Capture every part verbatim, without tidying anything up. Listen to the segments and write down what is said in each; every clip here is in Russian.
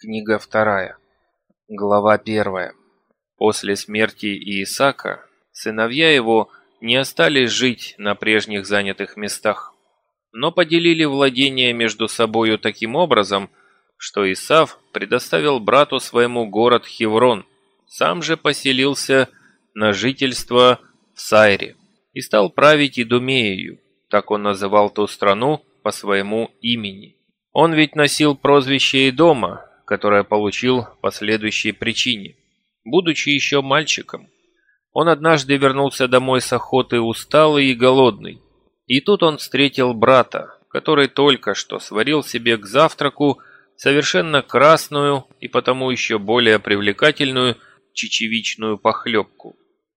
Книга вторая. Глава первая. После смерти Иисака сыновья его не остались жить на прежних занятых местах, но поделили владения между собою таким образом, что Исав предоставил брату своему город Хеврон, сам же поселился на жительство в Сайре и стал править Идумеею, так он называл ту страну по своему имени. Он ведь носил прозвище Идома, которое получил по следующей причине. Будучи еще мальчиком, он однажды вернулся домой с охоты усталый и голодный. И тут он встретил брата, который только что сварил себе к завтраку совершенно красную и потому еще более привлекательную чечевичную похлебку.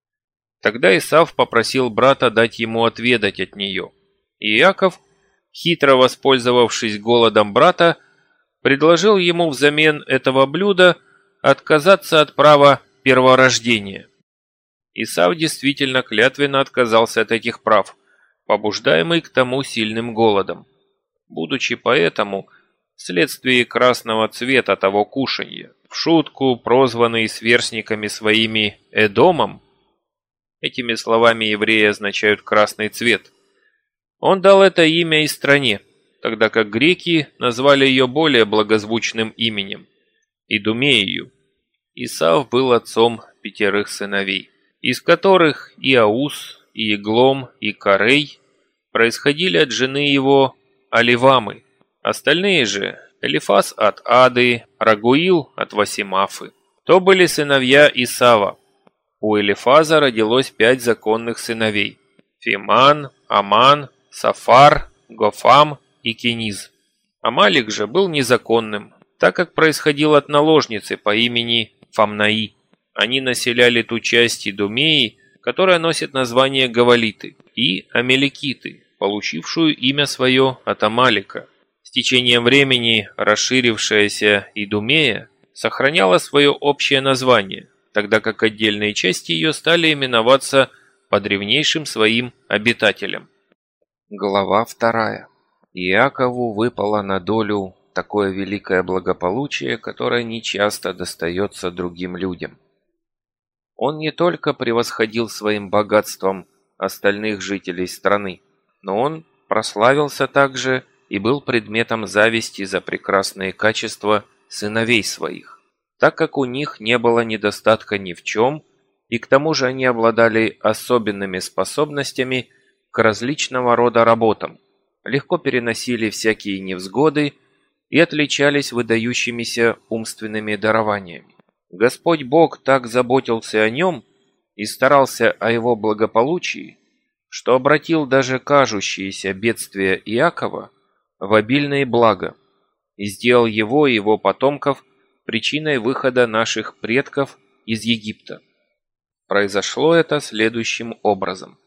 Тогда Исав попросил брата дать ему отведать от нее. И Иаков, хитро воспользовавшись голодом брата, предложил ему взамен этого блюда отказаться от права перворождения. Исав действительно клятвенно отказался от этих прав, побуждаемый к тому сильным голодом. Будучи поэтому, вследствие красного цвета того кушанья, в шутку прозванный сверстниками своими Эдомом, этими словами евреи означают «красный цвет», он дал это имя и стране, тогда как греки назвали ее более благозвучным именем – Идумею. Исав был отцом пятерых сыновей, из которых и Аус, и Иглом, и Карей происходили от жены его Аливамы. Остальные же – Элифаз от Ады, Рагуил от Васимафы. То были сыновья Исава. У Элифаза родилось пять законных сыновей – Фиман, Аман, Сафар, Гофам и Кениз. Амалик же был незаконным, так как происходил от наложницы по имени Фамнаи. Они населяли ту часть Идумеи, которая носит название Гавалиты, и Амеликиты, получившую имя свое от Амалика. С течением времени расширившаяся Идумея сохраняла свое общее название, тогда как отдельные части ее стали именоваться по древнейшим своим обитателям. Глава вторая. Иакову выпало на долю такое великое благополучие, которое нечасто достается другим людям. Он не только превосходил своим богатством остальных жителей страны, но он прославился также и был предметом зависти за прекрасные качества сыновей своих, так как у них не было недостатка ни в чем, и к тому же они обладали особенными способностями к различного рода работам, легко переносили всякие невзгоды и отличались выдающимися умственными дарованиями. Господь Бог так заботился о нем и старался о его благополучии, что обратил даже кажущиеся бедствия Иакова в обильные блага и сделал его и его потомков причиной выхода наших предков из Египта. Произошло это следующим образом.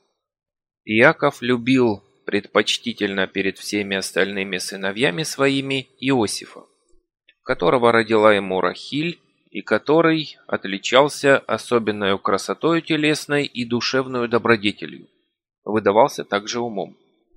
Иаков любил предпочтительно перед всеми остальными сыновьями своими Иосифа, которого родила ему Рахиль, и который отличался особенной красотою телесной и душевную добродетелью, выдавался также умом.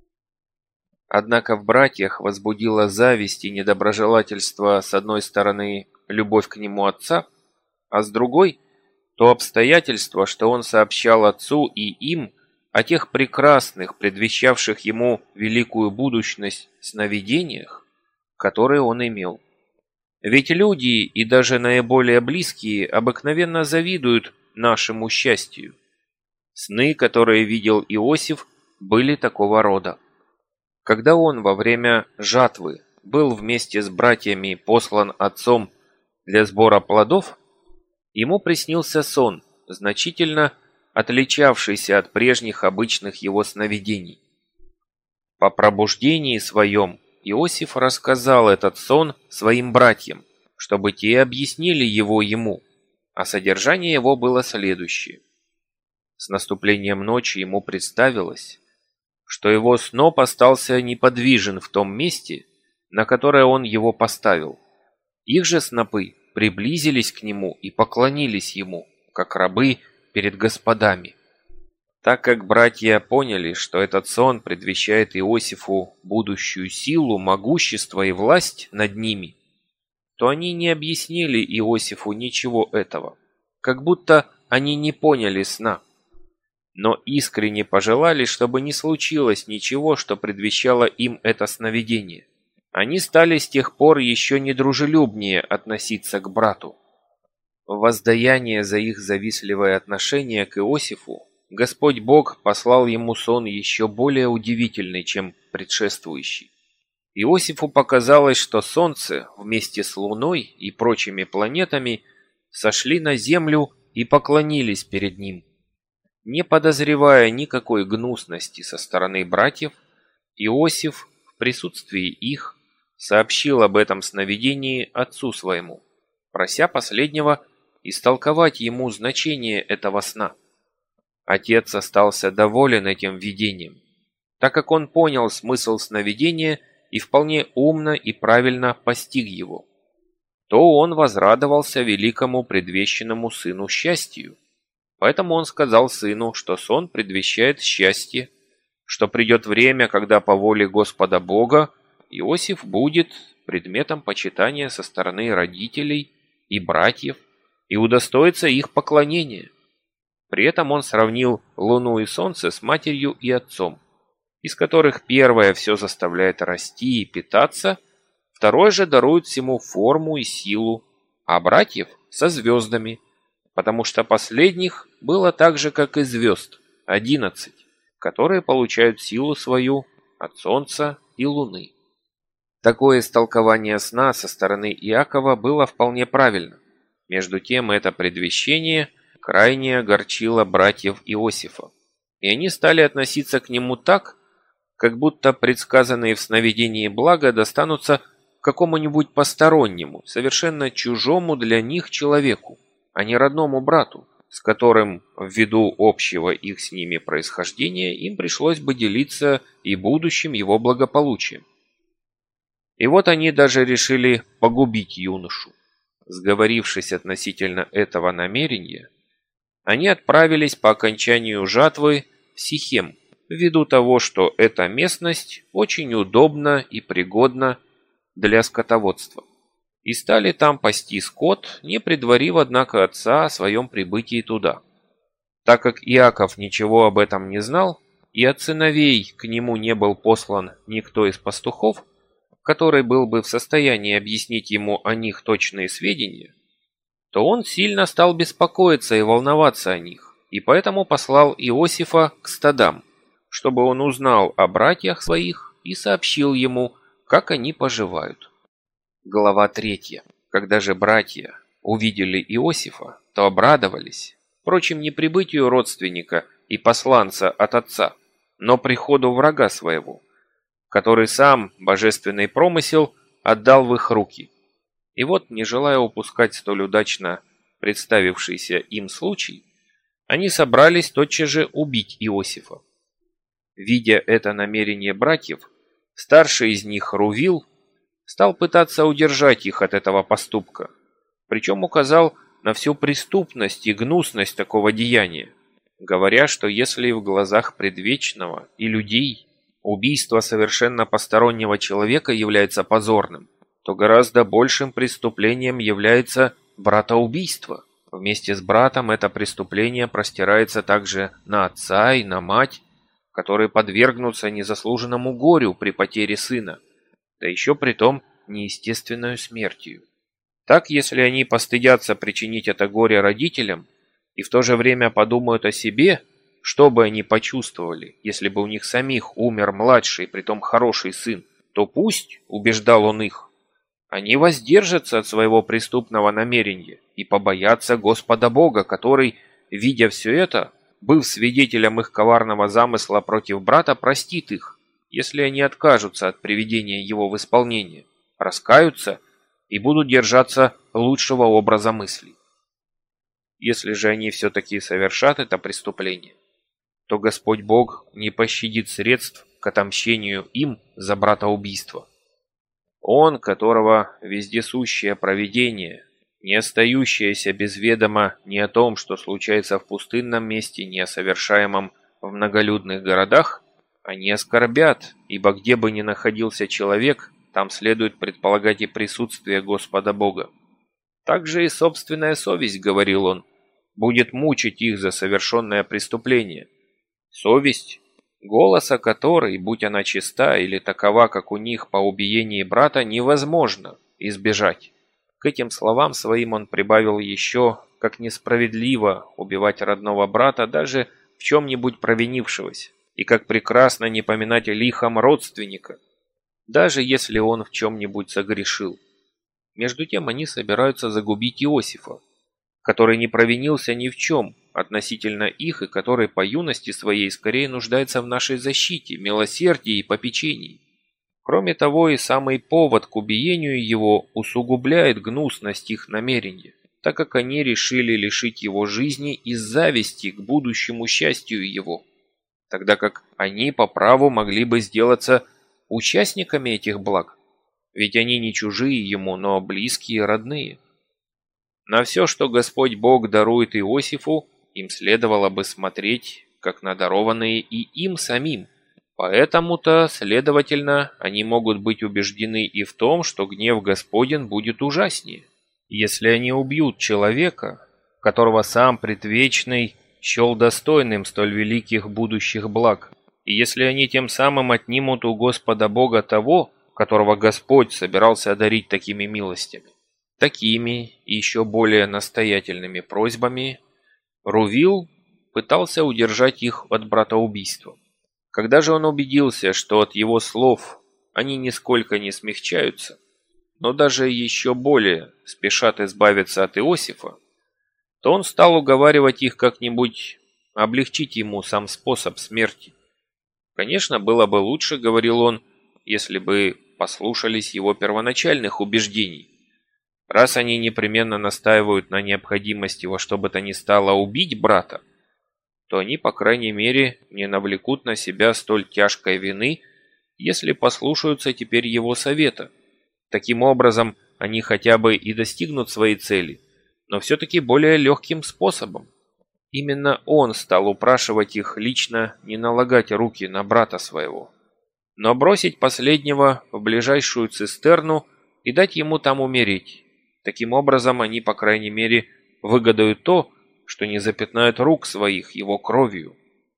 Однако в братьях возбудила зависть и недоброжелательство с одной стороны любовь к нему отца, а с другой – то обстоятельство, что он сообщал отцу и им о тех прекрасных, предвещавших ему великую будущность сновидениях, которые он имел. Ведь люди, и даже наиболее близкие, обыкновенно завидуют нашему счастью. Сны, которые видел Иосиф, были такого рода. Когда он во время жатвы был вместе с братьями послан отцом для сбора плодов, ему приснился сон, значительно отличавшийся от прежних обычных его сновидений. По пробуждении своем Иосиф рассказал этот сон своим братьям, чтобы те объяснили его ему, а содержание его было следующее. С наступлением ночи ему представилось, что его сноп остался неподвижен в том месте, на которое он его поставил. Их же снопы приблизились к нему и поклонились ему, как рабы перед господами. Так как братья поняли, что этот сон предвещает Иосифу будущую силу, могущество и власть над ними, то они не объяснили Иосифу ничего этого, как будто они не поняли сна, но искренне пожелали, чтобы не случилось ничего, что предвещало им это сновидение. Они стали с тех пор еще недружелюбнее относиться к брату. В воздаяние за их завистливое отношение к Иосифу Господь Бог послал ему сон еще более удивительный, чем предшествующий. Иосифу показалось, что солнце вместе с луной и прочими планетами сошли на землю и поклонились перед ним. Не подозревая никакой гнусности со стороны братьев, Иосиф в присутствии их сообщил об этом сновидении отцу своему, прося последнего истолковать ему значение этого сна. Отец остался доволен этим видением, так как он понял смысл сновидения и вполне умно и правильно постиг его. То он возрадовался великому предвещенному сыну счастью. Поэтому он сказал сыну, что сон предвещает счастье, что придет время, когда по воле Господа Бога Иосиф будет предметом почитания со стороны родителей и братьев и удостоится их поклонения. При этом он сравнил луну и солнце с матерью и отцом, из которых первое все заставляет расти и питаться, второе же дарует всему форму и силу, а братьев со звездами, потому что последних было так же, как и звезд, одиннадцать, которые получают силу свою от солнца и луны. Такое истолкование сна со стороны Иакова было вполне правильно. Между тем это предвещение крайне огорчило братьев Иосифа, и они стали относиться к нему так, как будто предсказанные в сновидении блага достанутся какому-нибудь постороннему, совершенно чужому для них человеку, а не родному брату, с которым, ввиду общего их с ними происхождения, им пришлось бы делиться и будущим его благополучием. И вот они даже решили погубить юношу. Сговорившись относительно этого намерения, они отправились по окончанию жатвы в Сихем, ввиду того, что эта местность очень удобна и пригодна для скотоводства, и стали там пасти скот, не предварив, однако, отца о своем прибытии туда. Так как Иаков ничего об этом не знал, и от сыновей к нему не был послан никто из пастухов, который был бы в состоянии объяснить ему о них точные сведения, то он сильно стал беспокоиться и волноваться о них, и поэтому послал Иосифа к стадам, чтобы он узнал о братьях своих и сообщил ему, как они поживают. Глава третья. Когда же братья увидели Иосифа, то обрадовались, впрочем, не прибытию родственника и посланца от отца, но приходу врага своего, который сам божественный промысел отдал в их руки. И вот, не желая упускать столь удачно представившийся им случай, они собрались тотчас же убить Иосифа. Видя это намерение братьев, старший из них, Рувил, стал пытаться удержать их от этого поступка, причем указал на всю преступность и гнусность такого деяния, говоря, что если в глазах предвечного и людей убийство совершенно постороннего человека является позорным, то гораздо большим преступлением является братоубийство. Вместе с братом это преступление простирается также на отца и на мать, которые подвергнутся незаслуженному горю при потере сына, да еще притом неестественную смертью. Так, если они постыдятся причинить это горе родителям и в то же время подумают о себе, что бы они почувствовали, если бы у них самих умер младший, притом хороший сын, то пусть, убеждал он их, они воздержатся от своего преступного намерения и побоятся Господа Бога, который, видя все это, быв свидетелем их коварного замысла против брата, простит их, если они откажутся от приведения его в исполнение, раскаются и будут держаться лучшего образа мыслей. Если же они все-таки совершат это преступление, то Господь Бог не пощадит средств к отомщению им за братоубийство. Он, которого вездесущее провидение, не остающееся без ведома ни о том, что случается в пустынном месте, ни о совершаемом в многолюдных городах, они оскорбят, ибо где бы ни находился человек, там следует предполагать и присутствие Господа Бога. Также и собственная совесть, говорил он, будет мучить их за совершенное преступление. Совесть, голоса которой, будь она чиста или такова, как у них по убиении брата, невозможно избежать. К этим словам своим он прибавил еще, как несправедливо убивать родного брата даже в чем-нибудь провинившегося, и как прекрасно не поминать лихом родственника, даже если он в чем-нибудь согрешил. Между тем они собираются загубить Иосифа, который не провинился ни в чем относительно их и который по юности своей скорее нуждается в нашей защите, милосердии и попечении. Кроме того, и самый повод к убиению его усугубляет гнусность их намерения, так как они решили лишить его жизни из зависти к будущему счастью его, тогда как они по праву могли бы сделаться участниками этих благ, ведь они не чужие ему, но близкие и родные. На все, что Господь Бог дарует Иосифу, им следовало бы смотреть, как на дарованные и им самим. Поэтому-то, следовательно, они могут быть убеждены и в том, что гнев Господень будет ужаснее, если они убьют человека, которого сам предвечный счел достойным столь великих будущих благ, и если они тем самым отнимут у Господа Бога того, которого Господь собирался одарить такими милостями. Такими и еще более настоятельными просьбами Рувил пытался удержать их от братоубийства. Когда же он убедился, что от его слов они нисколько не смягчаются, но даже еще более спешат избавиться от Иосифа, то он стал уговаривать их как-нибудь облегчить ему сам способ смерти. Конечно, было бы лучше, говорил он, если бы послушались его первоначальных убеждений. Раз они непременно настаивают на необходимости во что бы то ни стало убить брата, то они, по крайней мере, не навлекут на себя столь тяжкой вины, если послушаются теперь его совета. Таким образом, они хотя бы и достигнут своей цели, но все-таки более легким способом. Именно он стал упрашивать их лично не налагать руки на брата своего, но бросить последнего в ближайшую цистерну и дать ему там умереть. Таким образом, они, по крайней мере, выгадают то, что не запятнают рук своих его кровью.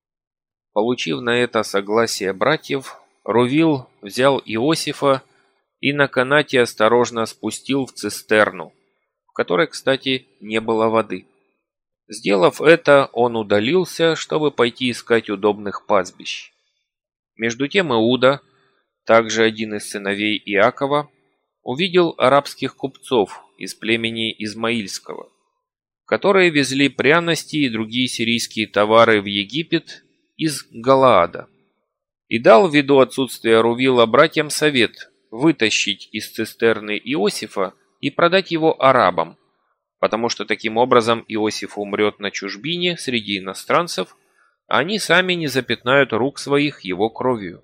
Получив на это согласие братьев, Рувил взял Иосифа и на канате осторожно спустил в цистерну, в которой, кстати, не было воды. Сделав это, он удалился, чтобы пойти искать удобных пастбищ. Между тем Иуда, также один из сыновей Иакова, увидел арабских купцов из племени Измаильского, которые везли пряности и другие сирийские товары в Египет из Галаада, и дал ввиду отсутствия Рувила братьям совет вытащить из цистерны Иосифа и продать его арабам, потому что таким образом Иосиф умрет на чужбине среди иностранцев, а они сами не запятнают рук своих его кровью.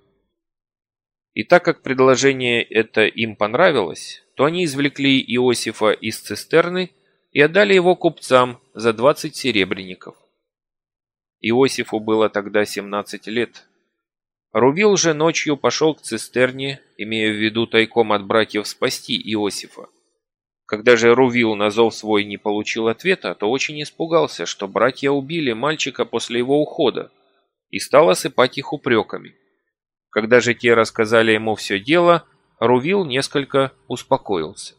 И так как предложение это им понравилось, то они извлекли Иосифа из цистерны и отдали его купцам за двадцать серебряников. Иосифу было тогда семнадцать лет. Рувил же ночью пошел к цистерне, имея в виду тайком от братьев спасти Иосифа. Когда же Рувил на зов свой не получил ответа, то очень испугался, что братья убили мальчика после его ухода, и стал осыпать их упреками. Когда же те рассказали ему все дело, Рувил несколько успокоился.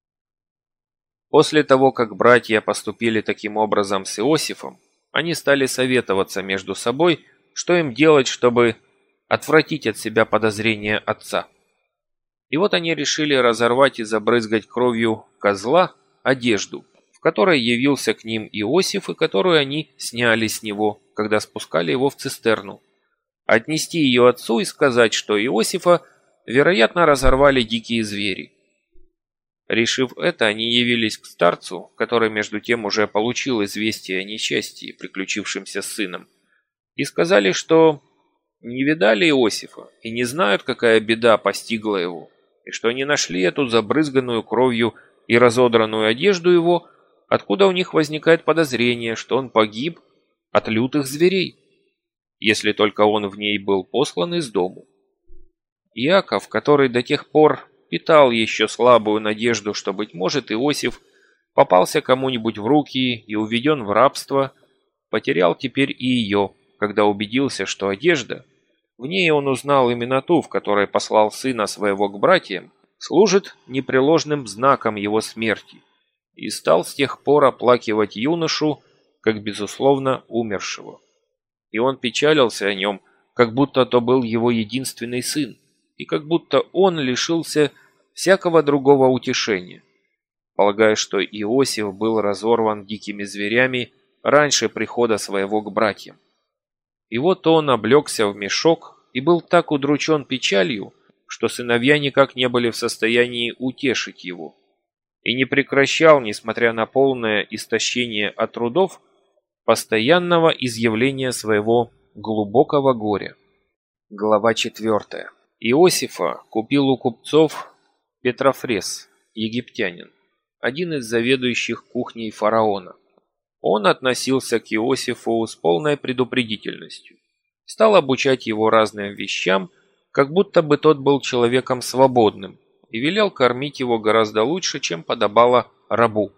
После того, как братья поступили таким образом с Иосифом, они стали советоваться между собой, что им делать, чтобы отвратить от себя подозрения отца. И вот они решили разорвать и забрызгать кровью козла одежду, в которой явился к ним Иосиф и которую они сняли с него, когда спускали его в цистерну. Отнести ее отцу и сказать, что Иосифа, вероятно, разорвали дикие звери. Решив это, они явились к старцу, который между тем уже получил известие о несчастье, приключившемся с сыном, и сказали, что не видали Иосифа и не знают, какая беда постигла его, и что они нашли эту забрызганную кровью и разодранную одежду его, откуда у них возникает подозрение, что он погиб от лютых зверей, если только он в ней был послан из дому. Иаков, который до тех пор питал еще слабую надежду, что, быть может, Иосиф попался кому-нибудь в руки и уведен в рабство, потерял теперь и ее, когда убедился, что одежда, в ней он узнал именно ту, в которой послал сына своего к братьям, служит непреложным знаком его смерти, и стал с тех пор оплакивать юношу, как безусловно умершего. И он печалился о нем, как будто то был его единственный сын, и как будто он лишился всякого другого утешения, полагая, что Иосиф был разорван дикими зверями раньше прихода своего к братьям. И вот он облегся в мешок и был так удручен печалью, что сыновья никак не были в состоянии утешить его, и не прекращал, несмотря на полное истощение от трудов, постоянного изъявления своего глубокого горя. Глава четвертая. Иосифа купил у купцов Петрофрес, египтянин, один из заведующих кухней фараона. Он относился к Иосифу с полной предупредительностью, стал обучать его разным вещам, как будто бы тот был человеком свободным, и велел кормить его гораздо лучше, чем подобало рабу.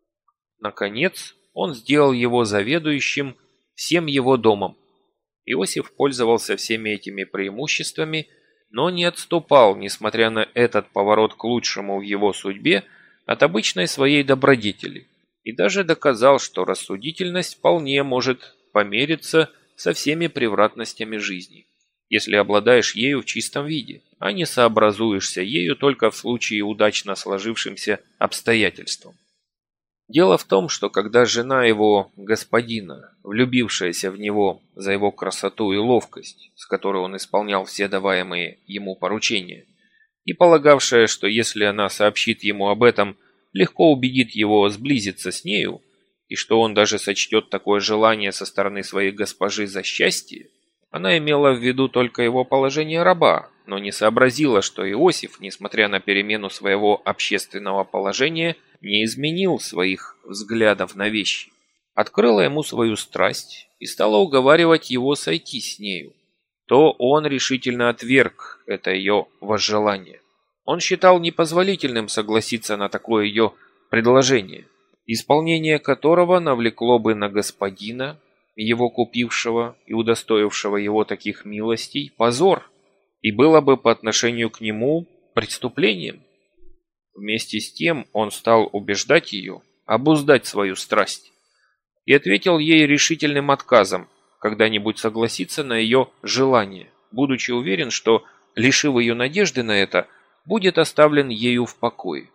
Наконец, он сделал его заведующим всем его домом. Иосиф пользовался всеми этими преимуществами, но не отступал, несмотря на этот поворот к лучшему в его судьбе, от обычной своей добродетели, и даже доказал, что рассудительность вполне может помериться со всеми превратностями жизни, если обладаешь ею в чистом виде, а не сообразуешься ею только в случае удачно сложившимся обстоятельствам. Дело в том, что когда жена его господина, влюбившаяся в него за его красоту и ловкость, с которой он исполнял все даваемые ему поручения, и полагавшая, что если она сообщит ему об этом, легко убедит его сблизиться с нею, и что он даже сочтет такое желание со стороны своей госпожи за счастье, она имела в виду только его положение раба, но не сообразила, что Иосиф, несмотря на перемену своего общественного положения, не изменил своих взглядов на вещи. Открыла ему свою страсть и стала уговаривать его сойти с нею. То он решительно отверг это ее возжелание. Он считал непозволительным согласиться на такое ее предложение, исполнение которого навлекло бы на господина, его купившего и удостоившего его таких милостей, позор, и было бы по отношению к нему преступлением. Вместе с тем он стал убеждать ее обуздать свою страсть и ответил ей решительным отказом когда-нибудь согласиться на ее желание, будучи уверен, что, лишив ее надежды на это, будет оставлен ею в покое.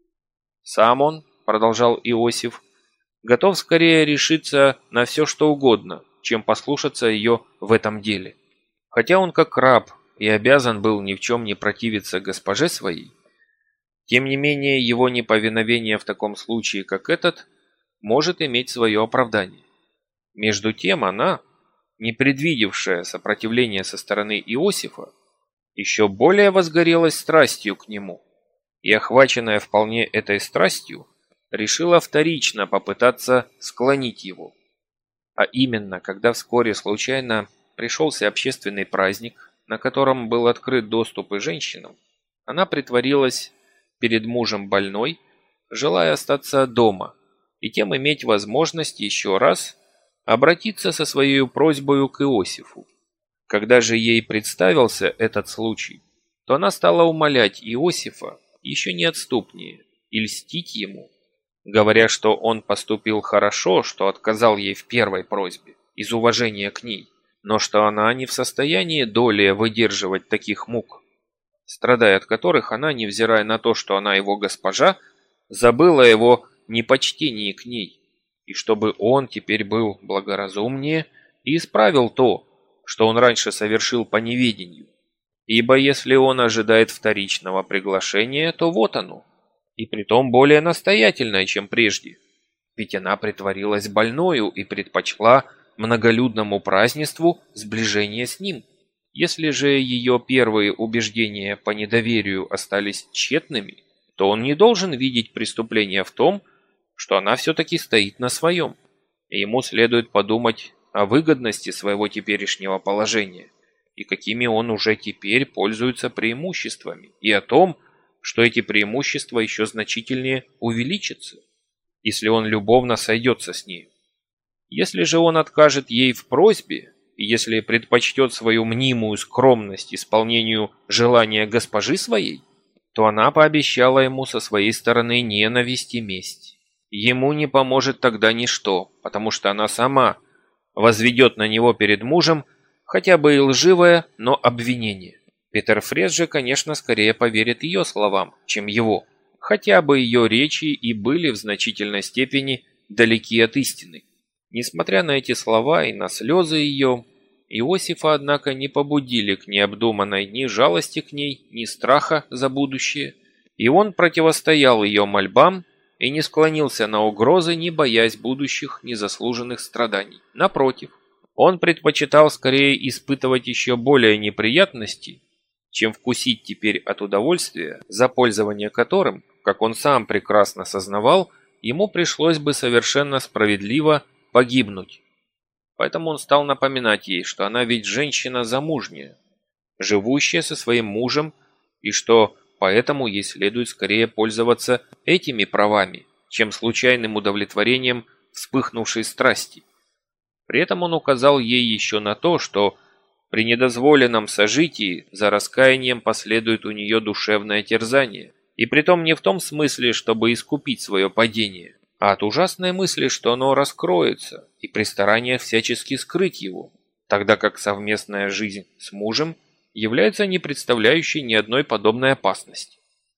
Сам он, продолжал Иосиф, готов скорее решиться на все, что угодно, чем послушаться ее в этом деле. Хотя он как раб и обязан был ни в чем не противиться госпоже своей, тем не менее его неповиновение в таком случае, как этот, может иметь свое оправдание. Между тем она, не предвидевшая сопротивления со стороны Иосифа, еще более возгорелась страстью к нему, и, охваченная вполне этой страстью, решила вторично попытаться склонить его. А именно, когда вскоре случайно пришелся общественный праздник, на котором был открыт доступ и женщинам, она притворилась перед мужем больной, желая остаться дома и тем иметь возможность еще раз обратиться со своей просьбой к Иосифу. Когда же ей представился этот случай, то она стала умолять Иосифа еще неотступнее и льстить ему, говоря, что он поступил хорошо, что отказал ей в первой просьбе из уважения к ней, но что она не в состоянии долее выдерживать таких мук, страдая от которых она, невзирая на то, что она его госпожа, забыла его непочтении к ней, и чтобы он теперь был благоразумнее и исправил то, что он раньше совершил по неведению. Ибо если он ожидает вторичного приглашения, то вот оно, и притом более настоятельное, чем прежде. Ведь она притворилась больною и предпочла многолюдному празднеству сближение с ним. Если же ее первые убеждения по недоверию остались тщетными, то он не должен видеть преступления в том, что она все-таки стоит на своем, и ему следует подумать о выгодности своего теперешнего положения, и какими он уже теперь пользуется преимуществами, и о том, что эти преимущества еще значительнее увеличатся, если он любовно сойдется с ней. Если же он откажет ей в просьбе, и если предпочтет свою мнимую скромность исполнению желания госпожи своей, то она пообещала ему со своей стороны ненависть и месть. Ему не поможет тогда ничто, потому что она сама возведет на него перед мужем хотя бы и лживое, но обвинение. Петер Фрес же, конечно, скорее поверит ее словам, чем его, хотя бы ее речи и были в значительной степени далеки от истины. Несмотря на эти слова и на слезы ее, Иосифа, однако, не побудили к необдуманной ни жалости к ней, ни страха за будущее, и он противостоял ее мольбам и не склонился на угрозы, не боясь будущих незаслуженных страданий. Напротив, он предпочитал скорее испытывать еще более неприятности, чем вкусить теперь от удовольствия, за пользование которым, как он сам прекрасно сознавал, ему пришлось бы совершенно справедливо погибнуть. Поэтому он стал напоминать ей, что она ведь женщина замужняя, живущая со своим мужем, и что поэтому ей следует скорее пользоваться этими правами, чем случайным удовлетворением вспыхнувшей страсти. При этом он указал ей еще на то, что при недозволенном сожитии за раскаянием последует у нее душевное терзание, и притом не в том смысле, чтобы искупить свое падение, а от ужасной мысли, что оно раскроется, и при стараниях всячески скрыть его, тогда как совместная жизнь с мужем является не представляющей ни одной подобной опасности.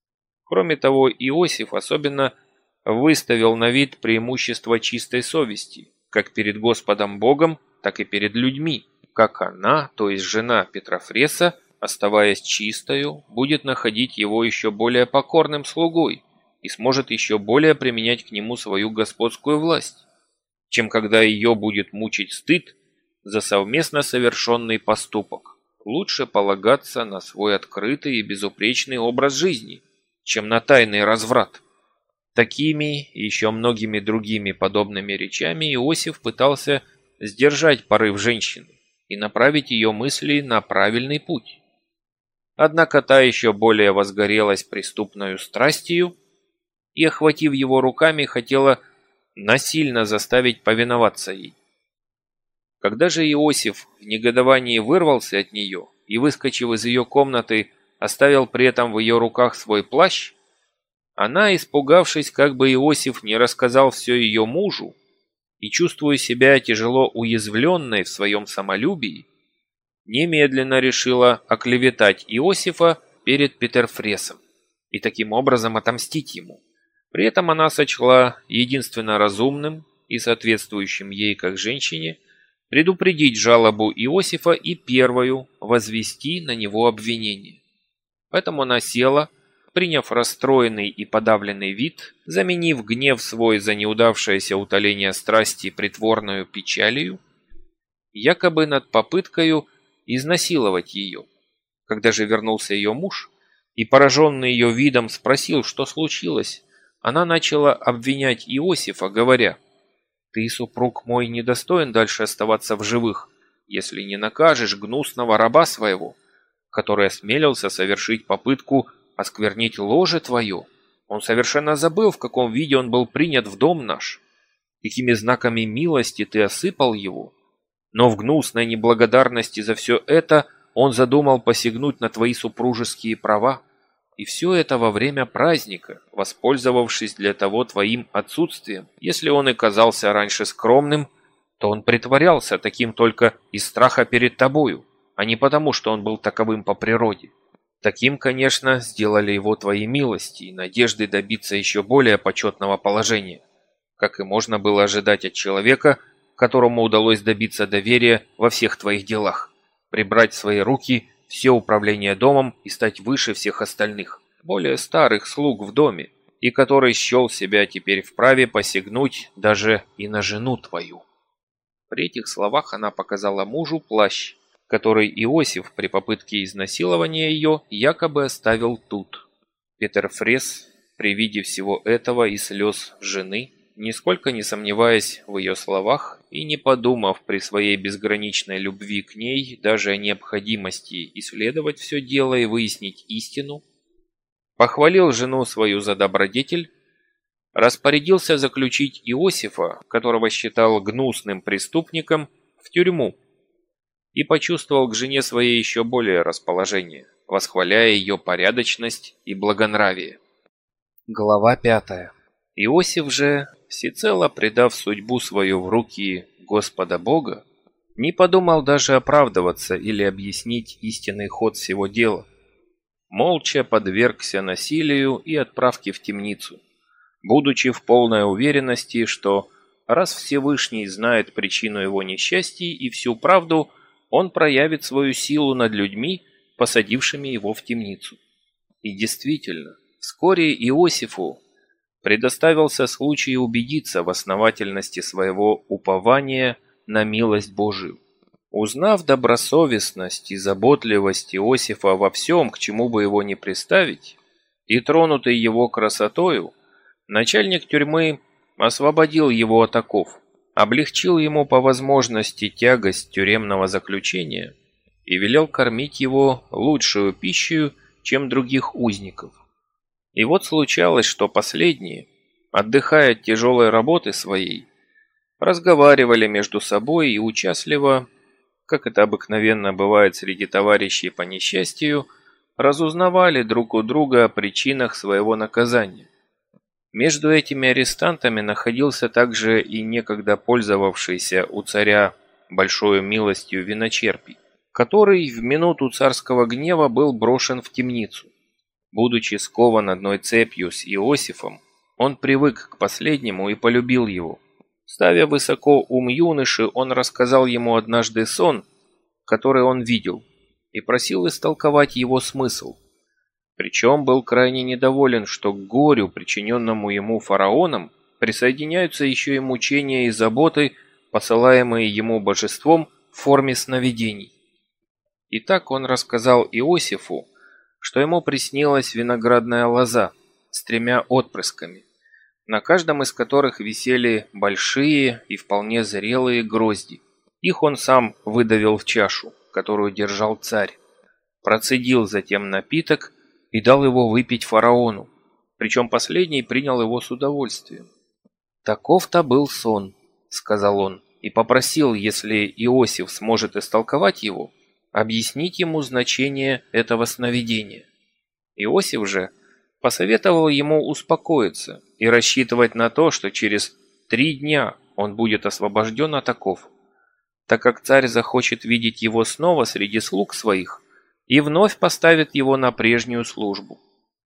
Кроме того, Иосиф особенно выставил на вид преимущество чистой совести, как перед Господом Богом, так и перед людьми, как она, то есть жена Петра Фреса, оставаясь чистою, будет находить его еще более покорным слугой и сможет еще более применять к нему свою господскую власть, чем когда ее будет мучить стыд за совместно совершенный поступок. Лучше полагаться на свой открытый и безупречный образ жизни, чем на тайный разврат. Такими и еще многими другими подобными речами Иосиф пытался сдержать порыв женщины и направить ее мысли на правильный путь. Однако та еще более возгорелась преступною страстью и, охватив его руками, хотела насильно заставить повиноваться ей. Когда же Иосиф в негодовании вырвался от нее и, выскочив из ее комнаты, оставил при этом в ее руках свой плащ, она, испугавшись, как бы Иосиф не рассказал все ее мужу, и, чувствуя себя тяжело уязвленной в своем самолюбии, немедленно решила оклеветать Иосифа перед Петерфресом и таким образом отомстить ему. При этом она сочла единственно разумным и соответствующим ей как женщине предупредить жалобу Иосифа и первою возвести на него обвинение. Поэтому она села, приняв расстроенный и подавленный вид, заменив гнев свой за неудавшееся утоление страсти притворную печалью, якобы над попыткою изнасиловать ее. Когда же вернулся ее муж и, пораженный ее видом, спросил, что случилось, она начала обвинять Иосифа, говоря: «Ты, супруг мой, недостоин дальше оставаться в живых, если не накажешь гнусного раба своего, который осмелился совершить попытку осквернить ложе твое. Он совершенно забыл, в каком виде он был принят в дом наш, какими знаками милости ты осыпал его. Но в гнусной неблагодарности за все это он задумал посягнуть на твои супружеские права. И все это во время праздника, воспользовавшись для того твоим отсутствием. Если он и казался раньше скромным, то он притворялся таким только из страха перед тобою, а не потому, что он был таковым по природе. Таким, конечно, сделали его твои милости и надежды добиться еще более почетного положения, как и можно было ожидать от человека, которому удалось добиться доверия во всех твоих делах, прибрать в свои руки все управление домом и стать выше всех остальных, более старых слуг в доме, и который счел себя теперь вправе посягнуть даже и на жену твою». При этих словах она показала мужу плащ, который Иосиф при попытке изнасилования ее якобы оставил тут. Петер Фрес, при виде всего этого и слез жены, нисколько не сомневаясь в ее словах и не подумав при своей безграничной любви к ней даже о необходимости исследовать все дело и выяснить истину, похвалил жену свою за добродетель, распорядился заключить Иосифа, которого считал гнусным преступником, в тюрьму и почувствовал к жене своей еще более расположение, восхваляя ее порядочность и благонравие. Глава пятая. Иосиф же, всецело предав судьбу свою в руки Господа Бога, не подумал даже оправдываться или объяснить истинный ход всего дела. Молча подвергся насилию и отправке в темницу, будучи в полной уверенности, что раз Всевышний знает причину его несчастий и всю правду, он проявит свою силу над людьми, посадившими его в темницу. И действительно, вскоре Иосифу предоставился случай убедиться в основательности своего упования на милость Божию. Узнав добросовестность и заботливость Иосифа во всем, к чему бы его ни приставить, и тронутый его красотою, начальник тюрьмы освободил его от оков, облегчил ему по возможности тягость тюремного заключения и велел кормить его лучшую пищей, чем других узников. И вот случалось, что последние, отдыхая от тяжелой работы своей, разговаривали между собой и участливо, как это обыкновенно бывает среди товарищей по несчастью, разузнавали друг у друга о причинах своего наказания. Между этими арестантами находился также и некогда пользовавшийся у царя большой милостью виночерпий, который в минуту царского гнева был брошен в темницу. Будучи скован одной цепью с Иосифом, он привык к последнему и полюбил его. Ставя высоко ум юноши, он рассказал ему однажды сон, который он видел, и просил истолковать его смысл. Причем был крайне недоволен, что к горю, причиненному ему фараоном, присоединяются еще и мучения и заботы, посылаемые ему божеством в форме сновидений. Итак, он рассказал Иосифу, что ему приснилась виноградная лоза с тремя отпрысками, на каждом из которых висели большие и вполне зрелые грозди. Их он сам выдавил в чашу, которую держал царь, процедил затем напиток и дал его выпить фараону, причем последний принял его с удовольствием. «Таков-то был сон», — сказал он, и попросил, если Иосиф сможет истолковать его, объяснить ему значение этого сновидения. Иосиф же посоветовал ему успокоиться и рассчитывать на то, что через три дня он будет освобожден от оков, так как царь захочет видеть его снова среди слуг своих и вновь поставит его на прежнюю службу.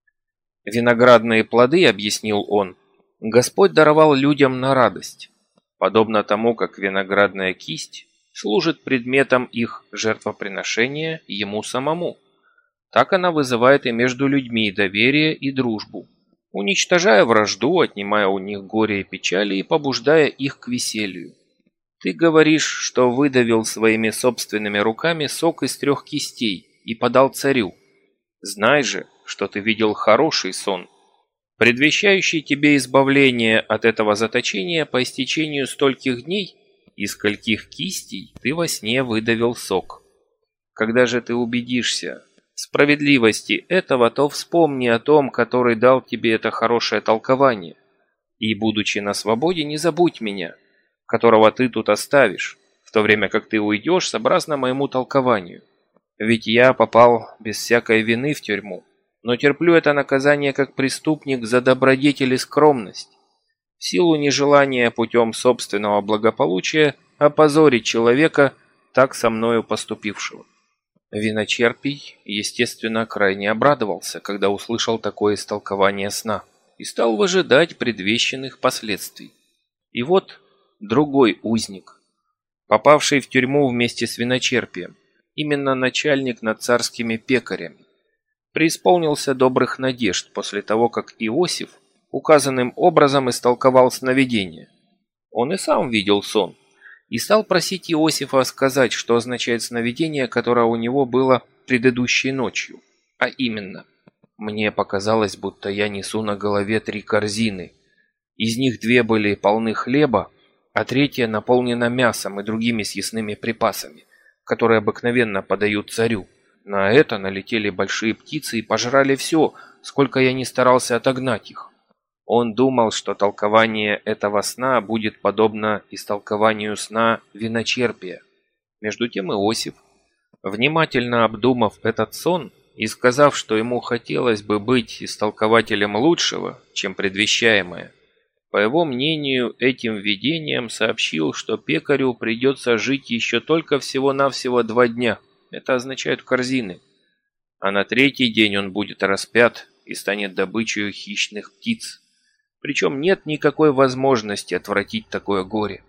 «Виноградные плоды, — объяснил он, — Господь даровал людям на радость, подобно тому, как виноградная кисть служит предметом их жертвоприношения ему самому. Так она вызывает и между людьми доверие и дружбу, уничтожая вражду, отнимая у них горе и печали и побуждая их к веселью. Ты говоришь, что выдавил своими собственными руками сок из трех кистей и подал царю. Знай же, что ты видел хороший сон, предвещающий тебе избавление от этого заточения по истечению стольких дней, из скольких кистей ты во сне выдавил сок. Когда же ты убедишься в справедливости этого, то вспомни о том, который дал тебе это хорошее толкование, и, будучи на свободе, не забудь меня, которого ты тут оставишь, в то время как ты уйдешь сообразно моему толкованию. Ведь я попал без всякой вины в тюрьму, но терплю это наказание как преступник за добродетель и скромность, в силу нежелания путем собственного благополучия опозорить человека, так со мною поступившего». Виночерпий, естественно, крайне обрадовался, когда услышал такое истолкование сна, и стал выжидать предвещенных последствий. И вот другой узник, попавший в тюрьму вместе с виночерпием, именно начальник над царскими пекарями, преисполнился добрых надежд после того, как Иосиф указанным образом истолковал сновидение. Он и сам видел сон, и стал просить Иосифа сказать, что означает сновидение, которое у него было предыдущей ночью, а именно: «Мне показалось, будто я несу на голове три корзины. Из них две были полны хлеба, а третья наполнена мясом и другими съестными припасами, которые обыкновенно подают царю. На это налетели большие птицы и пожрали все, сколько я ни старался отогнать их. Он думал, что толкование этого сна будет подобно истолкованию сна виночерпия. Между тем Иосиф, внимательно обдумав этот сон и сказав, что ему хотелось бы быть истолкователем лучшего, чем предвещаемое, по его мнению, этим видением сообщил, что пекарю придется жить еще только всего-навсего два дня, это означает корзины, а на третий день он будет распят и станет добычей хищных птиц. Причем нет никакой возможности отвратить такое горе.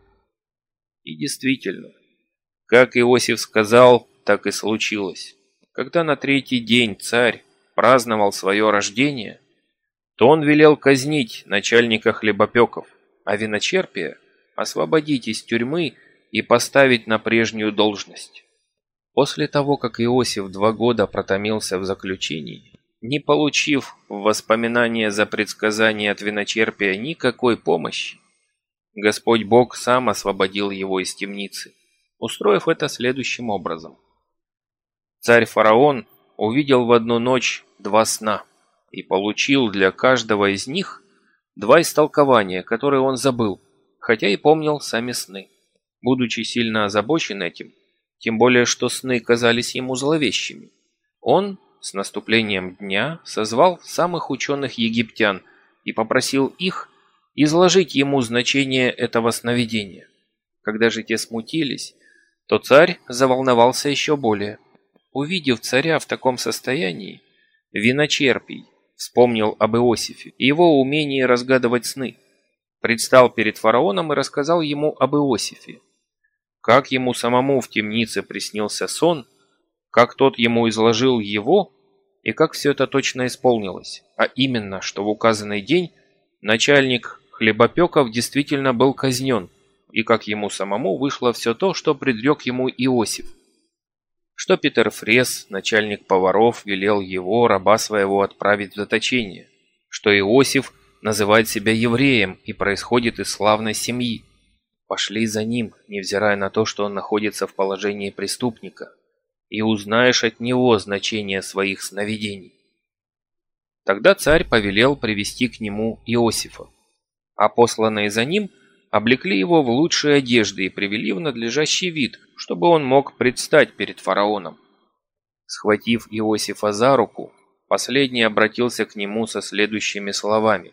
И действительно, как Иосиф сказал, так и случилось. Когда на третий день царь праздновал свое рождение, то он велел казнить начальника хлебопеков, а виночерпия освободить из тюрьмы и поставить на прежнюю должность. После того, как Иосиф два года протомился в заключении, не получив в воспоминания за предсказание от виночерпия никакой помощи, Господь Бог сам освободил его из темницы, устроив это следующим образом. Царь фараон увидел в одну ночь два сна и получил для каждого из них два истолкования, которые он забыл, хотя и помнил сами сны. Будучи сильно озабочен этим, тем более что сны казались ему зловещими, он с наступлением дня созвал самых ученых египтян и попросил их изложить ему значение этого сновидения. Когда же те смутились, то царь заволновался еще более. Увидев царя в таком состоянии, виночерпий вспомнил об Иосифе и его умении разгадывать сны, предстал перед фараоном и рассказал ему об Иосифе. Как ему самому в темнице приснился сон, как тот ему изложил его, и как все это точно исполнилось, а именно, что в указанный день начальник хлебопеков действительно был казнен, и как ему самому вышло все то, что предрек ему Иосиф. Что Петер Фрес, начальник поваров, велел его, раба своего, отправить в заточение, что Иосиф называет себя евреем и происходит из славной семьи. Пошли за ним, невзирая на то, что он находится в положении преступника, и узнаешь от него значение своих сновидений. Тогда царь повелел привести к нему Иосифа, а посланные за ним облекли его в лучшие одежды и привели в надлежащий вид, чтобы он мог предстать перед фараоном. Схватив Иосифа за руку, последний обратился к нему со следующими словами: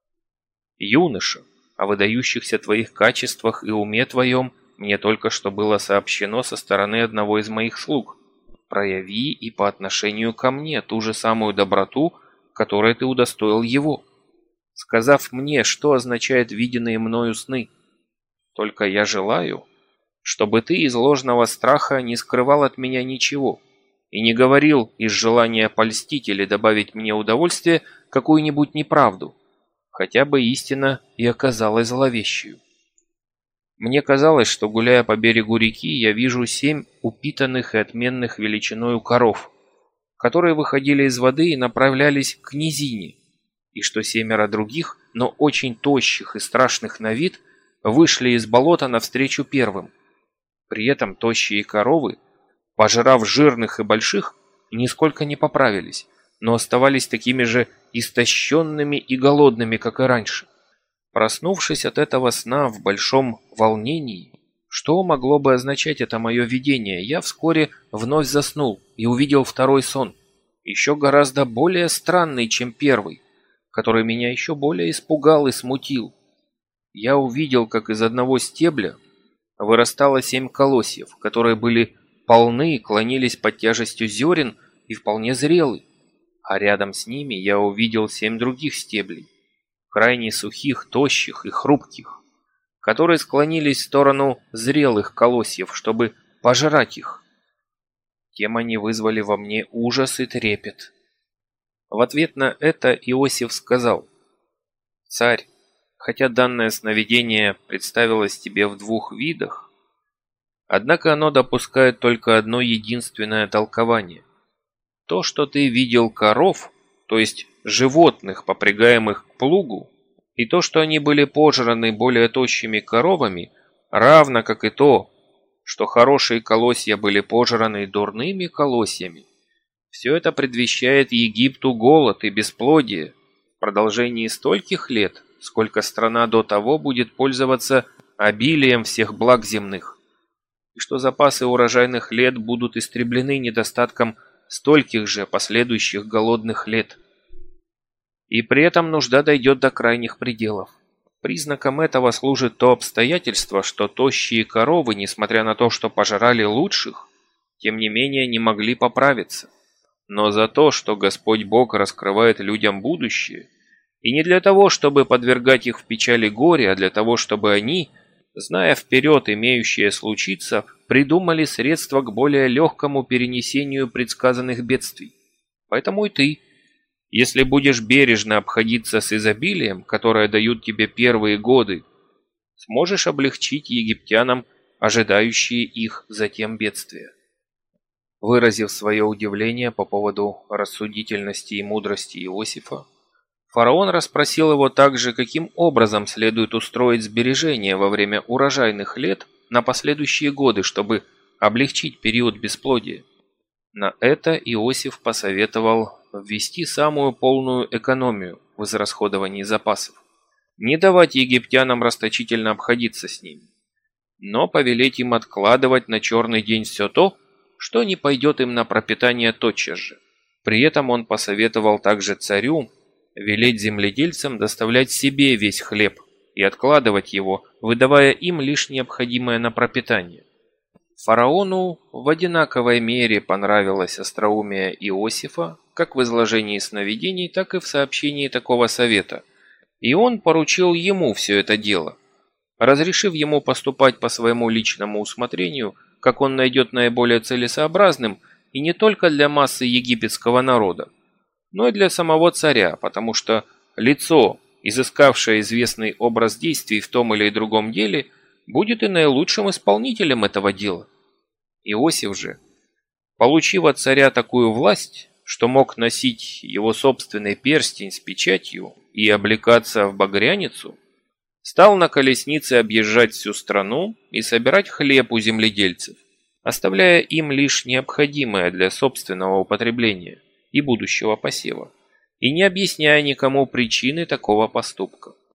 «Юноша, о выдающихся твоих качествах и уме твоем мне только что было сообщено со стороны одного из моих слуг. Прояви и по отношению ко мне ту же самую доброту, которой ты удостоил его, сказав мне, что означают виденные мною сны. Только я желаю, чтобы ты из ложного страха не скрывал от меня ничего и не говорил из желания польстить или добавить мне удовольствие какую-нибудь неправду, хотя бы истина и оказалась зловещей. Мне казалось, что, гуляя по берегу реки, я вижу семь упитанных и отменных величиною коров, которые выходили из воды и направлялись к низине, и что семеро других, но очень тощих и страшных на вид, вышли из болота навстречу первым. При этом тощие коровы, пожрав жирных и больших, нисколько не поправились, но оставались такими же истощенными и голодными, как и раньше. Проснувшись от этого сна в большом волнении, что могло бы означать это мое видение, я вскоре вновь заснул и увидел второй сон, еще гораздо более странный, чем первый, который меня еще более испугал и смутил. Я увидел, как из одного стебля вырастало семь колосьев, которые были полны и клонились под тяжестью зерен и вполне зрелы, а рядом с ними я увидел семь других стеблей, крайне сухих, тощих и хрупких, которые склонились в сторону зрелых колосьев, чтобы пожрать их. Тем они вызвали во мне ужас и трепет. В ответ на это Иосиф сказал: «Царь, хотя данное сновидение представилось тебе в двух видах, однако оно допускает только одно единственное толкование. То, что ты видел коров, то есть животных, попрягаемых к плугу, и то, что они были пожраны более тощими коровами, равно как и то, что хорошие колосья были пожраны дурными колосьями, Все это предвещает Египту голод и бесплодие в продолжении стольких лет, сколько страна до того будет пользоваться обилием всех благ земных, и что запасы урожайных лет будут истреблены недостатком стольких же последующих голодных лет. И при этом нужда дойдет до крайних пределов. Признаком этого служит то обстоятельство, что тощие коровы, несмотря на то, что пожрали лучших, тем не менее не могли поправиться. Но за то, что Господь Бог раскрывает людям будущее, и не для того, чтобы подвергать их в печали горе, а для того, чтобы они, зная вперед имеющее случиться, придумали средства к более легкому перенесению предсказанных бедствий. Поэтому и ты, если будешь бережно обходиться с изобилием, которое дают тебе первые годы, сможешь облегчить египтянам ожидающие их затем бедствия. Выразив свое удивление по поводу рассудительности и мудрости Иосифа, фараон расспросил его также, каким образом следует устроить сбережения во время урожайных лет на последующие годы, чтобы облегчить период бесплодия. На это Иосиф посоветовал ввести самую полную экономию в израсходовании запасов, не давать египтянам расточительно обходиться с ними, но повелеть им откладывать на черный день все то, что не пойдет им на пропитание тотчас же. При этом он посоветовал также царю велеть земледельцам доставлять себе весь хлеб и откладывать его, выдавая им лишь необходимое на пропитание. Фараону в одинаковой мере понравилось остроумие Иосифа, как в изложении сновидений, так и в сообщении такого совета, и он поручил ему все это дело, разрешив ему поступать по своему личному усмотрению, как он найдет наиболее целесообразным, и не только для массы египетского народа, но и для самого царя, потому что лицо, изыскавшее известный образ действий в том или другом деле, будет и наилучшим исполнителем этого дела. Иосиф же, получив от царя такую власть, что мог носить его собственный перстень с печатью и облекаться в багряницу, стал на колеснице объезжать всю страну и собирать хлеб у земледельцев, оставляя им лишь необходимое для собственного употребления и будущего посева, и не объясняя никому причины такого поступка.